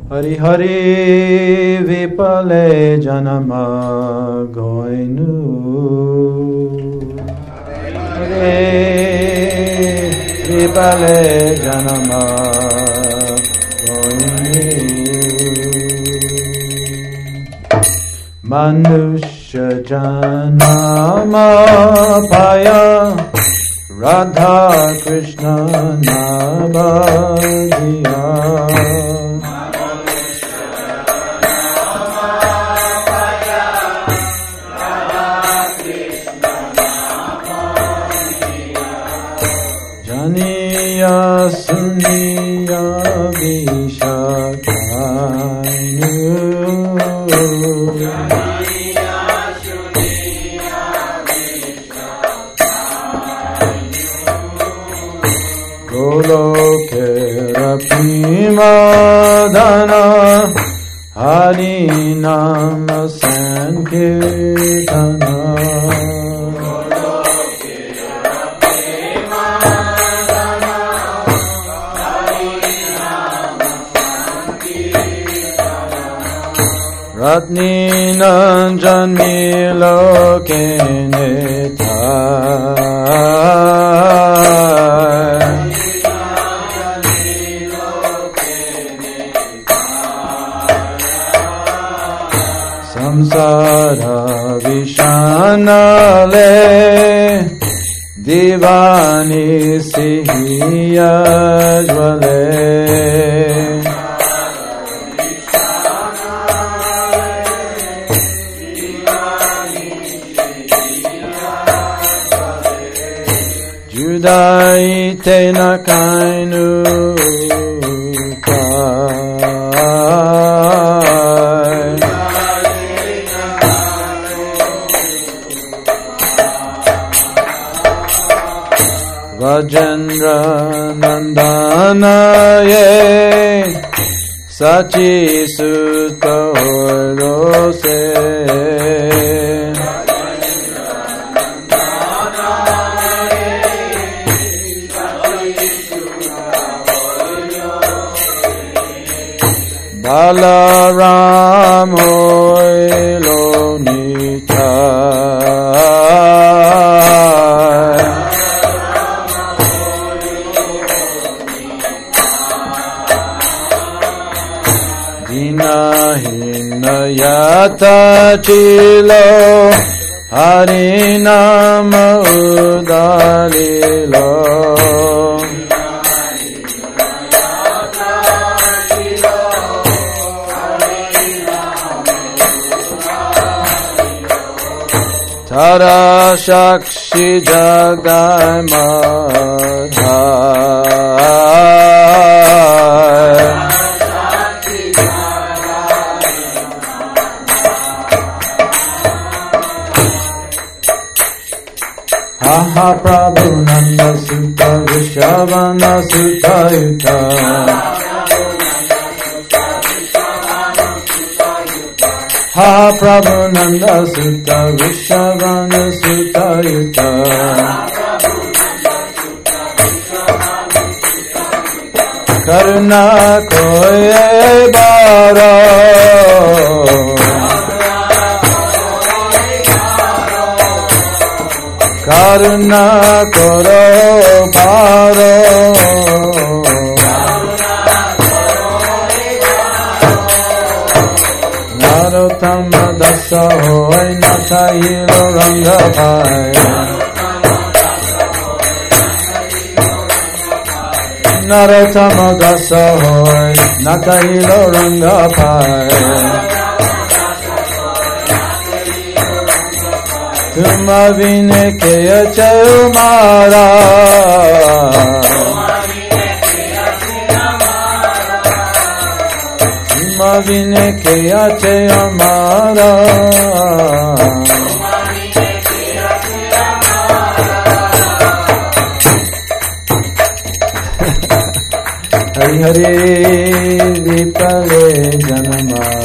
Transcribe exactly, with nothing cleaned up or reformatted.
Hari Hari Vipale Janama Goinu Hari Vipale Janama Goinu Manusha Janama Paya Radha Krishna Nabadiya Janiya Suniya Vishakainu Goloke Rapimadana Hari Nama Sankirtana Ratni Nanjani Loke Nitai Samsara Vishanale Divani Sihiyajvale Judaite Nakainu Vajendra Nandanaye Sachi Sutta Horose Balaram Hoilo Nitai Dina Hinayata Chilo Harinama Udalilo Tara Shakshi Jagai Madhai Aha Prabhu Nanda Sutta Vishavana Sutta Yuta Ha Prabhu Nanda Sutta Vishavana Sutta Yuta Karuna Koye Baro Karuna Koro Baro Narottama Dasa Hoy Natahilo Rangapai Narottama Dasa Hoy Natahilo Rangapai Tuma Vine Keya Chayumara Vine Keya Chayumara Hari Hari Vipale Janama